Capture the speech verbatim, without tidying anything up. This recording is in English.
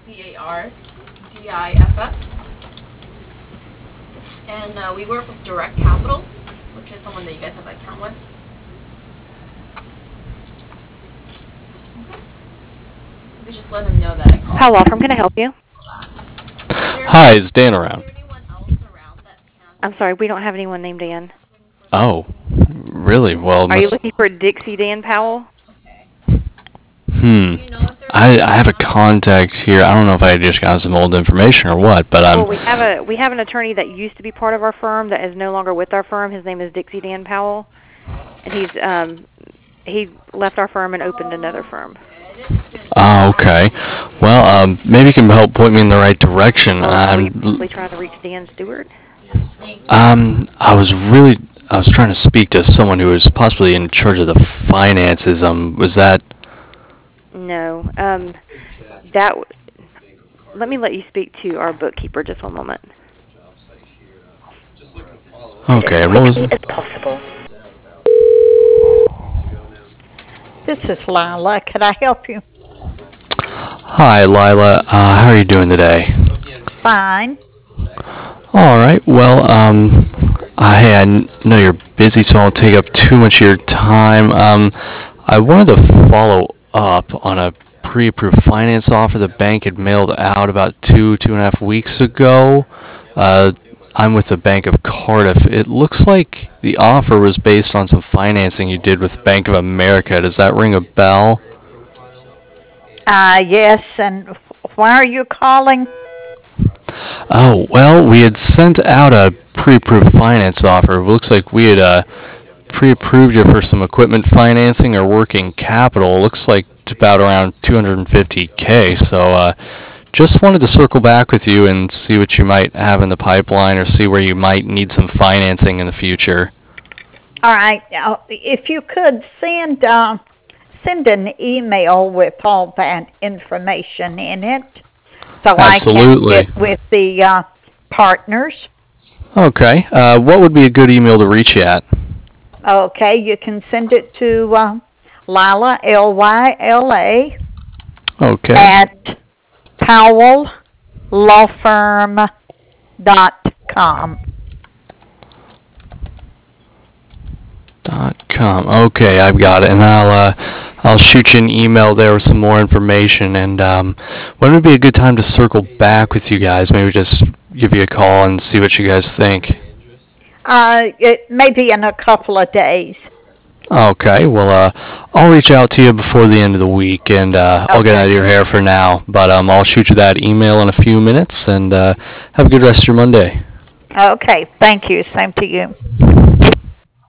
C A R D I F F. And uh, we work with Direct Capital, which is someone that you guys have an account with. We just let them know that I called. How law firm can I help you? Hi, is Dan around? Is there anyone else around that I'm handles sorry, we don't have anyone named Dan. Oh, really? Well, Are you must, looking for Dixie Dan Powell? Okay. hmm. Do you know if there's I, anyone I have a around? contact here. I don't know if I just got some old information or what, but um, Well, we have a we have an attorney that used to be part of our firm that is no longer with our firm. His name is Dixie Dan Powell, and he's um he left our firm and opened another firm. Okay, it is been oh, some okay. time. Well, um, maybe you can help point me in the right direction. Or are you Um, possibly trying to reach Dan Stewart? Thank you. um, I was really, I was trying to speak to someone who was possibly in charge of the finances. Um, was that? No. Um, that. w- Let me let you speak to our bookkeeper just one moment. Okay, and what was? As possible. This is Lila. Could I help you? Hi, Lila. Uh, how are you doing today? Fine. All right. Well, um, I, I know you're busy, so I won't take up too much of your time. Um, I wanted to follow up on a pre-approved finance offer the bank had mailed out about two, two and a half weeks ago. Uh, I'm with the Bank of Cardiff. It looks like the offer was based on some financing you did with Bank of America. Does that ring a bell? Uh, yes, and why are you calling? Oh, well, we had sent out a pre-approved finance offer. It looks like we had uh, pre-approved you for some equipment financing or working capital. It looks like it's about around two hundred fifty k. So uh, just wanted to circle back with you and see what you might have in the pipeline or see where you might need some financing in the future. All right. Uh, if you could send uh, send an email with all that information in it, so I can Absolutely. get with the uh, partners. Okay. Uh, what would be a good email to reach you at? Okay, you can send it to uh, Lila L Y L A Okay. at Powell Law Firm dot com. Dot com. Okay, I've got it, and I'll uh, I'll shoot you an email there with some more information. And um, when would be a good time to circle back with you guys? Maybe just give you a call and see what you guys think. Uh, it may be in a couple of days. Okay, well, uh, I'll reach out to you before the end of the week, and uh, I'll get out Okay. of your hair for now. But um, I'll shoot you that email in a few minutes, and uh, have a good rest of your Monday. Okay. Thank you. Same to you.